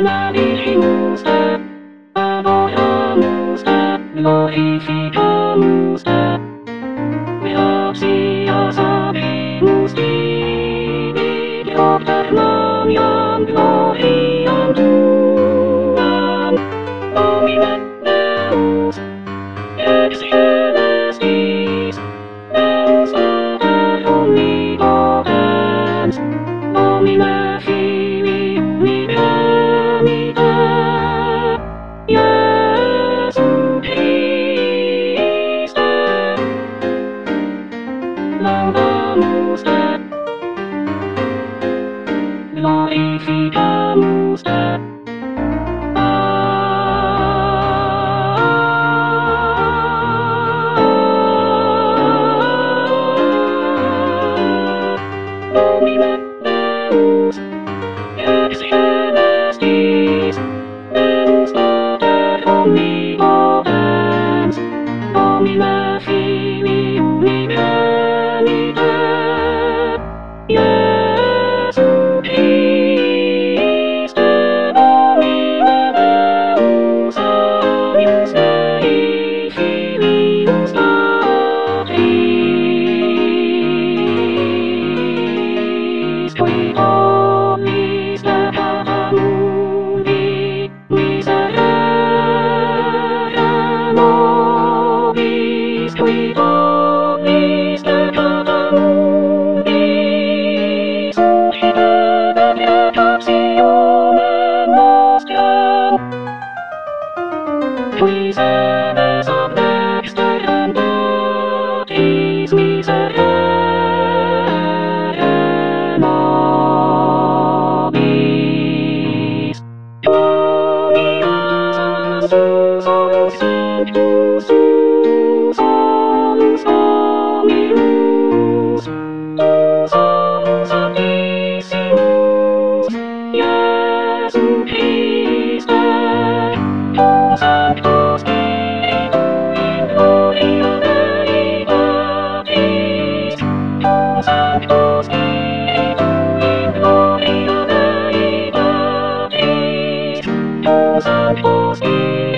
glorificamus te, gratia sapimus Dei, propter nominem gloriam tuam, Domine Deus, ex celestis, Deus Pater omnipotens, Domine Filii gemite, Iesu Christe, laudamus te, glorificamus te. Domine Deus, ex celestis, Deus Pater omnipotens, Domine Filii gemite, Iesu Christe, Domine Deus, agnus Dei, Filius Patris, qui omnis peccata mundi miserere nobis, qui omnis peccata mundi suscite deprecationem nostrem, qui sedes ab dexterem Patris miserere nobis. Unias solus sanctus, solus Dominus, solus Sanctissimus, Iesu Christe, Sancto Spiritu in gloria Dei Patris, Sancto Spiritu in gloria Dei Patris, Sancto Spiritu